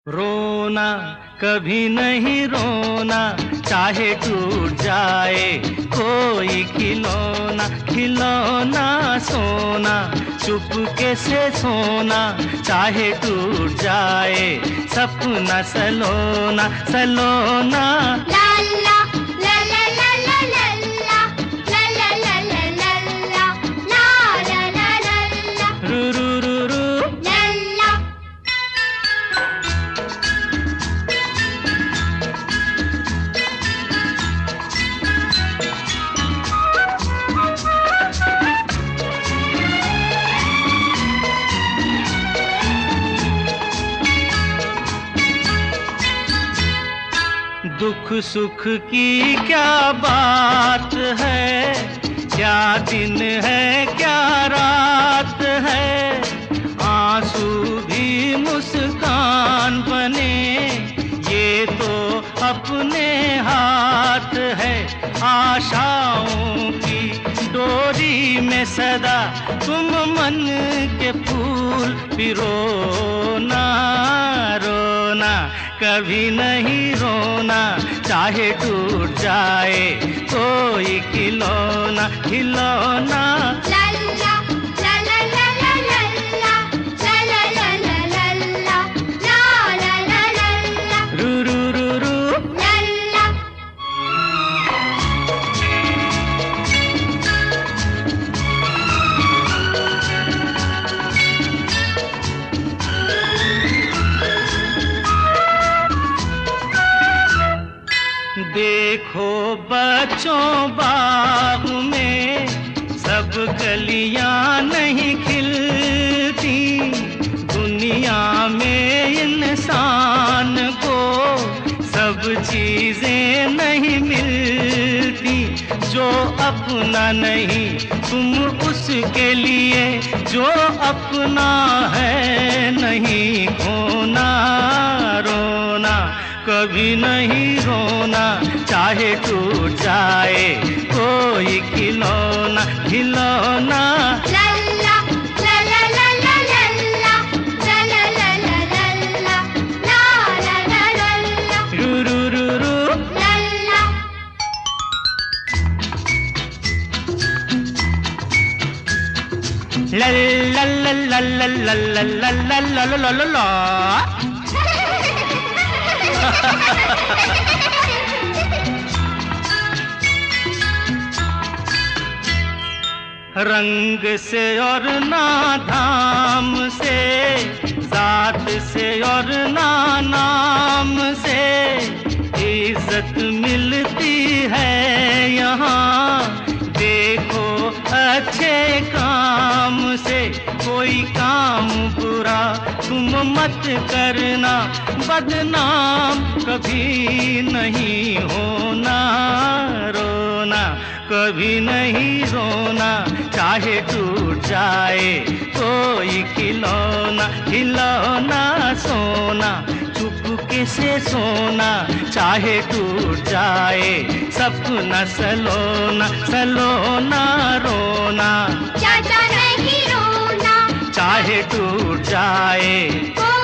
रोना कभी नहीं रोना, चाहे टूट जाए कोई खिलौना। खिलौना सोना, चुपके से सोना, चाहे टूट जाए सपना सलोना सलोना। ला ला ला ला ला ला ला ला ला ला ला ला ला ला ला रू रू रू रू ला ला। दुख सुख की क्या बात है, क्या दिन है क्या रात है। आंसू भी मुस्कान बने, ये तो अपने हाथ है। आशाओं की डोरी में सदा तुम मन के फूल पिरोना। रोना कभी नहीं रोना, चाहे टूट जाए कोई खिलौना खिलौना। ला ला ला ला ला ला ला ला ला ला ला ला ला ला रू रू रू रू ला ला। देखो बच्चों बाग में सब कलियां नहीं खिलती। दुनिया में इंसान को सब चीजें नहीं मिलती। जो अपना नहीं तुम उसके लिए, जो अपना है नहीं खोना। रोना कभी नहीं रोना, चाहे टूट जाए कोई खिलौना खिलौना। ला ला ला ला ला ला ला ला ला ला ला ला ला रू रू रू रू ला ला। ला ला ला ला ला ला ला ला ला ला ला ला। रंग से और ना धाम से, जात से और ना नाम से इज्जत मिलती है यहाँ। देखो अच्छे काम से, कोई काम बुरा तुम मत करना। बदनाम कभी नहीं होना। रोना कभी नहीं रोना, चाहे टूट जाए कोई खिलौना खिलौना। सोना चुपके से सोना, चाहे टूट जाए सपना सलोना सलोना। रोना चाचा नहीं रोना, चाहे टूट जाए कोई